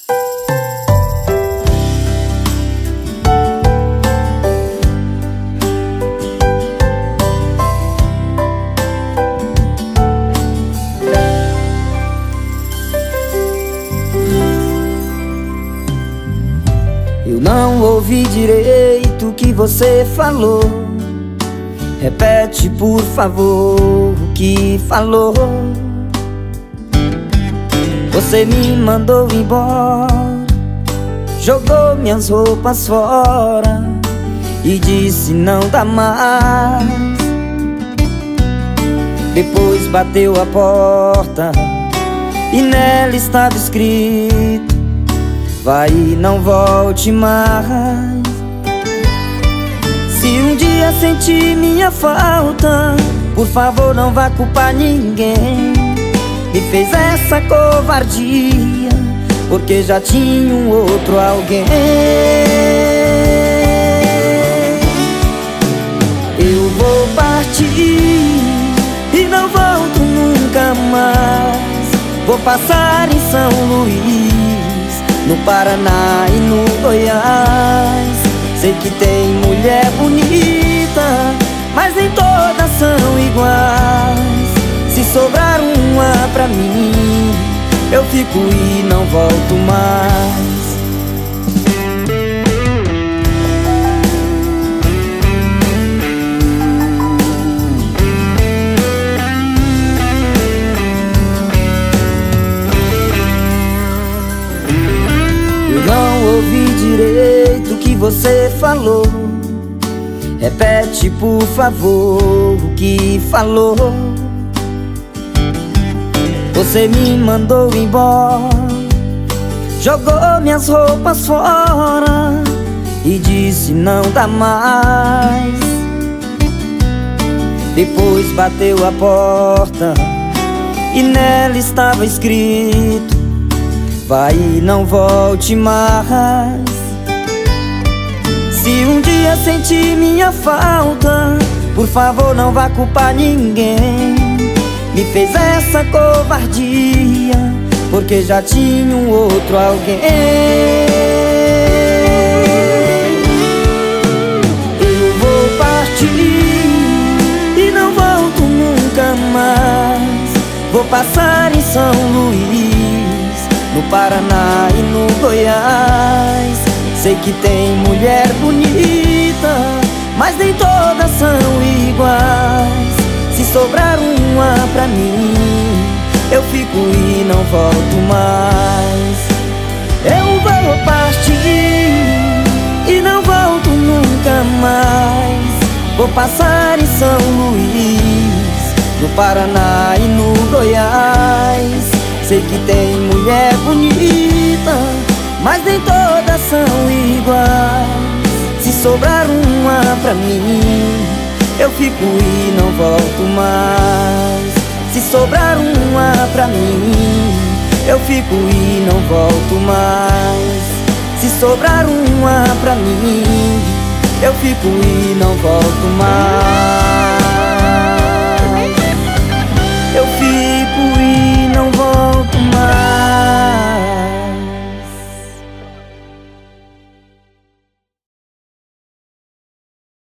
Eu não ouvi direito o que você falou. Repete, por favor, o que falou. Você me mandou embora, jogou minhas roupas fora e disse não dá mais. Depois bateu a porta e nela estava escrito: vai e não volte mais. Se um dia sentir minha falta, por favor não vá culpar ninguém. Me fez essa covardia porque já tinha um outro alguém. Eu vou partir e não volto nunca mais. Vou passar em São Luís, no Paraná e no Goiás. Sei que tem mulher bonita, mas nem todas são iguais. Se sobrar uma pra mim, eu fico e não volto mais. Eu não ouvi direito o que você falou. Repete, por favor, o que falou. Você me mandou embora, jogou minhas roupas fora e disse não dá mais. Depois bateu a porta e nela estava escrito: vai e não volte mais. Se um dia sentir minha falta, por favor não vá culpar ninguém. Me fez essa covardia porque já tinha um outro alguém. Eu vou partir e não volto nunca mais. Vou passar em São Luís, no Paraná e no Goiás. Sei que tem mulher bonita, mas nem todas são iguais. Se sobrar uma pra mim, eu fico e não volto mais. Eu vou partir e não volto nunca mais. Vou passar em São Luís, no Paraná e no Goiás. Sei que tem mulher bonita, mas nem todas são iguais. Se sobrar uma pra mim, eu fico e não volto mais. Se sobrar uma pra mim, eu fico e não volto mais. Se sobrar uma pra mim, eu fico e não volto mais.